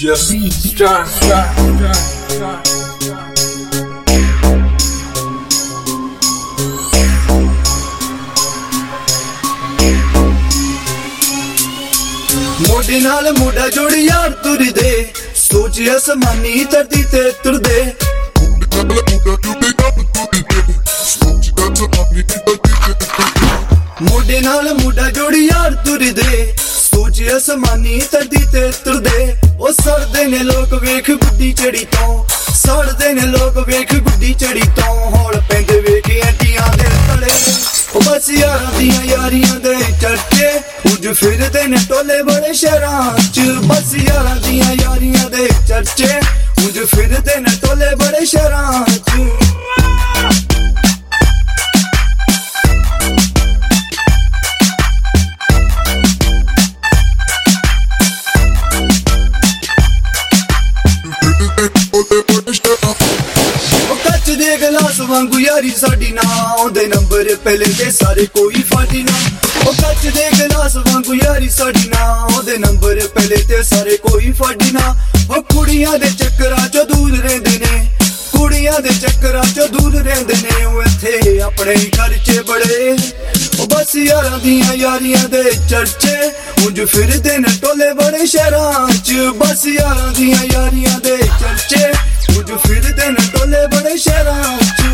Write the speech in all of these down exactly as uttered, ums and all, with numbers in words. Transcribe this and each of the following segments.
Just start, start, start, start. मोढे नाल मोढा जोड़ यार तुरदे सोच आसमानी धरती ते तुरदे मोढे नाल मोढा जोड़ यार तुरदे सोच आसमानी धरती ते तुरदे ओ सड़दे ने लोग वेख गुड्डी चढ़ी तो सड़दे ने लोग वेख गुड्डी चढ़ी तो हौल पैंदे वेख एंटियां दे तले ओ बस यारां दियां यारियां दे चर्चे उज फिरदे ने टोले बड़े शहरां च बस यारां दियां यारियां दे चर्चे उज फिरदे ने टोले बड़े शहरां च दे गलास वांगू यारी साडी ना आउंदे नंबर पहले ते सारे कोई फाटी ना ओ कच दे गलास वांगू यारी साडी ना आउंदे नंबर पहले ते सारे कोई फाटी ना ओ कुड़ियां दे चक्करां चों दूर रहिंदे ने कुड़ियां दे चक्करां चों दूर रहिंदे ने ओ इत्थे अपने खर्चे बड़े ओ बस यारां दियां यारियां दे चर्चे उंज फिरदे ने टोले बड़े शहरां च बस यारां दियां यारियां दे चर्चे उज फिरदे ने टोले बड़े शहरां च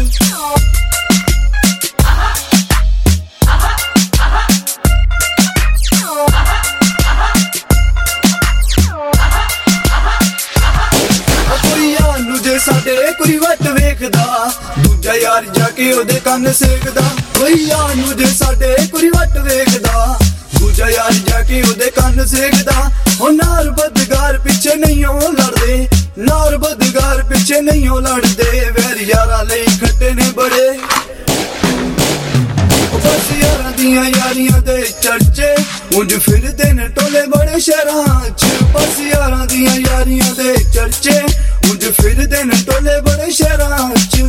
कोई यार नू जे साडे कोई वट वेखदा दूजा यार जाके ओदे कंन सेकदा कोई यार नू जे साडे कोई वट वेखदा दूजा यार जाके ओदे कंन सेकदा ओ नार बदगार पिछे नहीं ओ लड़दे नार बदगार पिछे नहीं ओ लड़दे वैर यारां लई खट्टे ने बड़े बस यारां दियां यारियां दे चर्चे उंज फिरदे ने टोले बड़े शहरां च बस यारां दियां यारियां दे चर्चे उंज फिरदे ने टोले बड़े शहरां च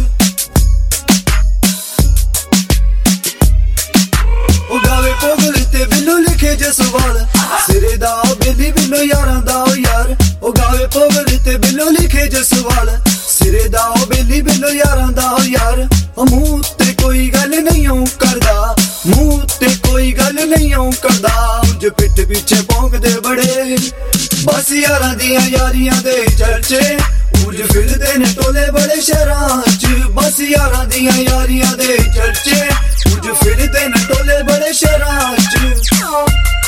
ओ गावे पोगल ते बिल्लो लिखे जे सवाल सिरे दा बेली बिल्लो यारां दा ओ यार ओ गावे पोगल ते बिल्लो लिखे जे सवाल सिरे दा बेली बिल्लो यारां दा ओ यार ओ मुंह ते कोई गल नहीं आऊं करदा मुंह ते कोई गल नहीं आऊं करदा उंज पिठ पीछे भौंकदे बड़े बस यारां दियां यारियां दे चर्चे उंज फिरदे ने टोले बड़े शहरां च बस यारां दियां यारियां दे चर्चे उंज फिरदे ने टोले बड़े शहरां च